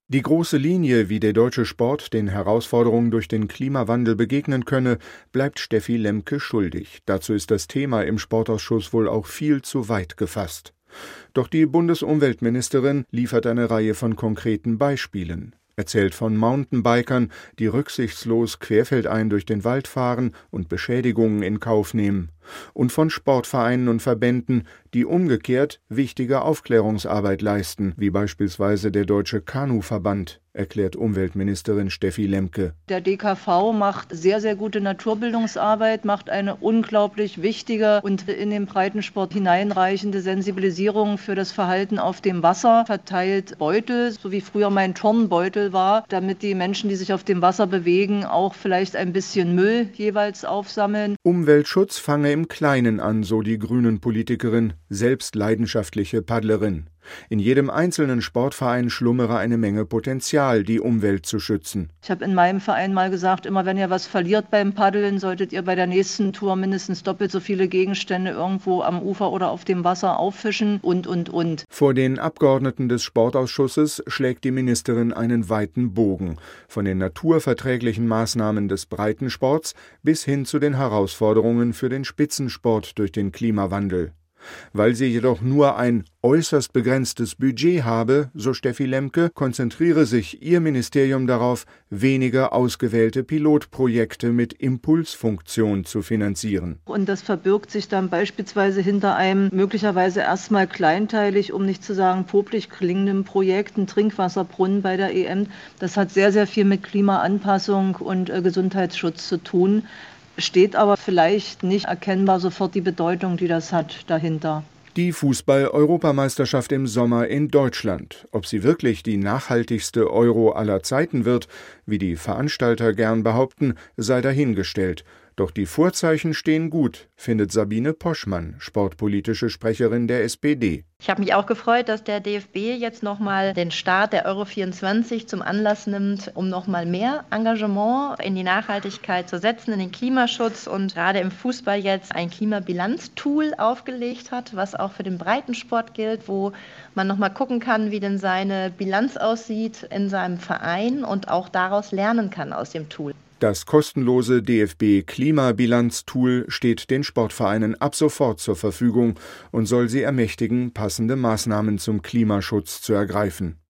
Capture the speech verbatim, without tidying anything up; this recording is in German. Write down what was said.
Die große Linie, wie der deutsche Sport den Herausforderungen durch den Klimawandel begegnen könne, bleibt Steffi Lemke schuldig. Dazu ist das Thema im Sportausschuss wohl auch viel zu weit gefasst. Doch die Bundesumweltministerin liefert eine Reihe von konkreten Beispielen. Erzählt von Mountainbikern, die rücksichtslos querfeldein durch den Wald fahren und Beschädigungen in Kauf nehmen. Und von Sportvereinen und Verbänden, die umgekehrt wichtige Aufklärungsarbeit leisten, wie beispielsweise der Deutsche Kanuverband, erklärt Umweltministerin Steffi Lemke. Der D K V macht sehr, sehr gute Naturbildungsarbeit, macht eine unglaublich wichtige und in den Breitensport hineinreichende Sensibilisierung für das Verhalten auf dem Wasser, verteilt Beutel, so wie früher mein Turnbeutel war, damit die Menschen, die sich auf dem Wasser bewegen, auch vielleicht ein bisschen Müll jeweils aufsammeln. Umweltschutz fange im Kleinen an, so die Grünen-Politikerin, selbst leidenschaftliche Paddlerin. In jedem einzelnen Sportverein schlummere eine Menge Potenzial, die Umwelt zu schützen. Ich habe in meinem Verein mal gesagt, immer wenn ihr was verliert beim Paddeln, solltet ihr bei der nächsten Tour mindestens doppelt so viele Gegenstände irgendwo am Ufer oder auf dem Wasser auffischen und, und, und. Vor den Abgeordneten des Sportausschusses schlägt die Ministerin einen weiten Bogen. Von den naturverträglichen Maßnahmen des Breitensports bis hin zu den Herausforderungen für den Spitzensport durch den Klimawandel. Weil sie jedoch nur ein äußerst begrenztes Budget habe, so Steffi Lemke, konzentriere sich ihr Ministerium darauf, weniger ausgewählte Pilotprojekte mit Impulsfunktion zu finanzieren. Und das verbirgt sich dann beispielsweise hinter einem möglicherweise erstmal kleinteilig, um nicht zu sagen popelig klingenden Projekt, ein Trinkwasserbrunnen bei der E M. Das hat sehr, sehr viel mit Klimaanpassung und äh, Gesundheitsschutz zu tun. Steht aber vielleicht nicht erkennbar sofort die Bedeutung, die das hat, dahinter. Die Fußball-Europameisterschaft im Sommer in Deutschland. Ob sie wirklich die nachhaltigste Euro aller Zeiten wird, wie die Veranstalter gern behaupten, sei dahingestellt. Doch die Vorzeichen stehen gut, findet Sabine Poschmann, sportpolitische Sprecherin der S P D. Ich habe mich auch gefreut, dass der D F B jetzt nochmal den Start der Euro vierundzwanzig zum Anlass nimmt, um nochmal mehr Engagement in die Nachhaltigkeit zu setzen, in den Klimaschutz und gerade im Fußball jetzt ein Klimabilanztool aufgelegt hat, was auch für den Breitensport gilt, wo man nochmal gucken kann, wie denn seine Bilanz aussieht in seinem Verein und auch daraus lernen kann aus dem Tool. Das kostenlose D F B-Klimabilanztool steht den Sportvereinen ab sofort zur Verfügung und soll sie ermächtigen, passende Maßnahmen zum Klimaschutz zu ergreifen.